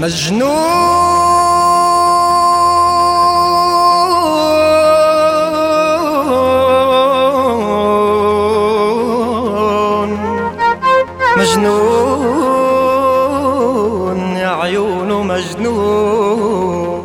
مجنون مجنون يا عيونه مجنون.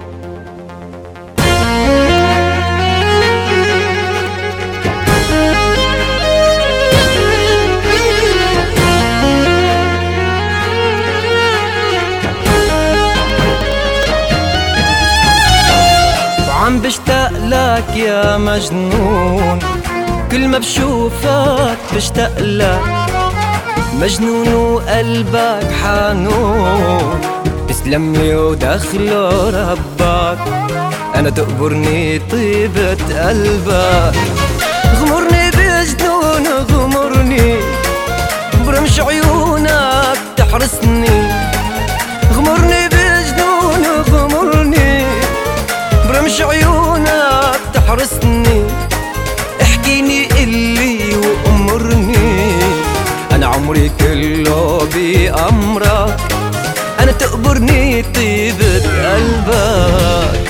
وعم بشتاق لك يا مجنون، كل ما بشوفك بشتاق لك. مجنون وقلبك حنون، تسلم لي ودخله ربك. أنا تقبرني طيبة قلبك، غمرني بجنون غمرني، برمش عيونك تحرسني. غمرني بجنون غمرني، برمش عيونك تحرسني. احكيني قلي وأمرني، أنا عمري كله بأمرك. أنا تقبرني طيبة قلبك.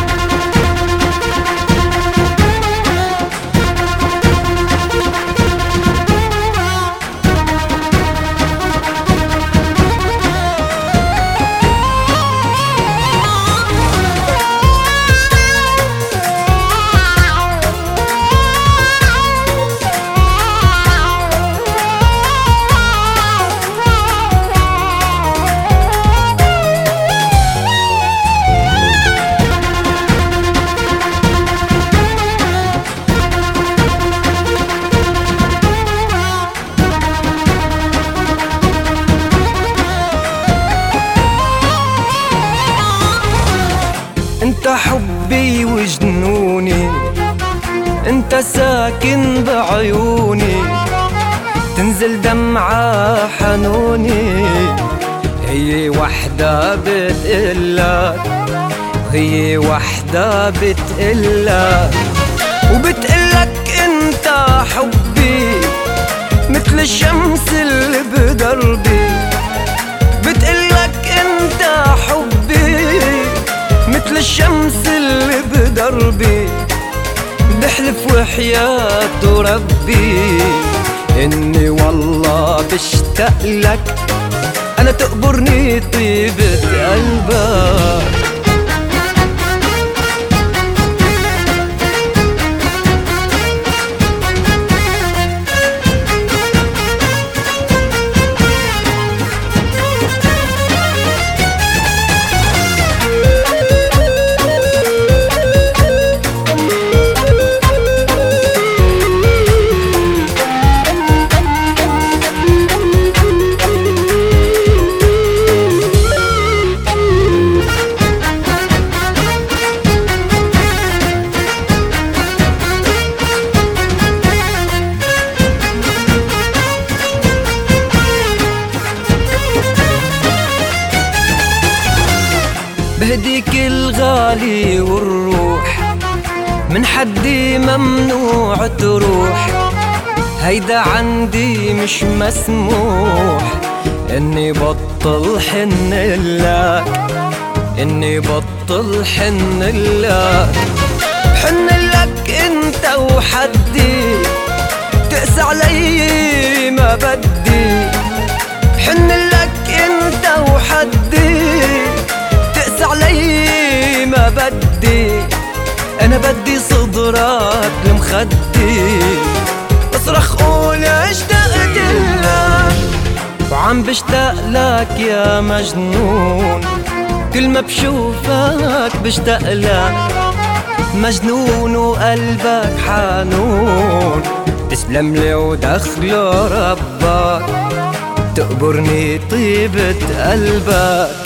انت حبي وجنوني، انت ساكن بعيوني. تنزل دمعة حنوني، هي وحدة بتقلك، هي وحدة بتقلك. وبتقلك انت حبي مثل الشمس اللي بدربي. بتقلك انت حبي مثل الشمس اللي بدربي. بحلف وحياة ربي إني والله بشتاق لك. أنا تقبرني طيبة قلبك. بهديك الغالي والروح، من حدي ممنوع تروح. هيدا عندي مش مسموح، إني بطل حن لك، إني بطل حن لك. حن لك انت وحدي، تقسى علي ما بدي. حن لك انت وحدي، علي ما بدي. أنا بدي صدرك لمخدي، اصرخ قول اشتقت لك. وعم بشتاق لك يا مجنون، كل ما بشوفك بشتاق لك. مجنون وقلبك حنون، تسلم لي ودخله ربك. تقبرني طيبة قلبك.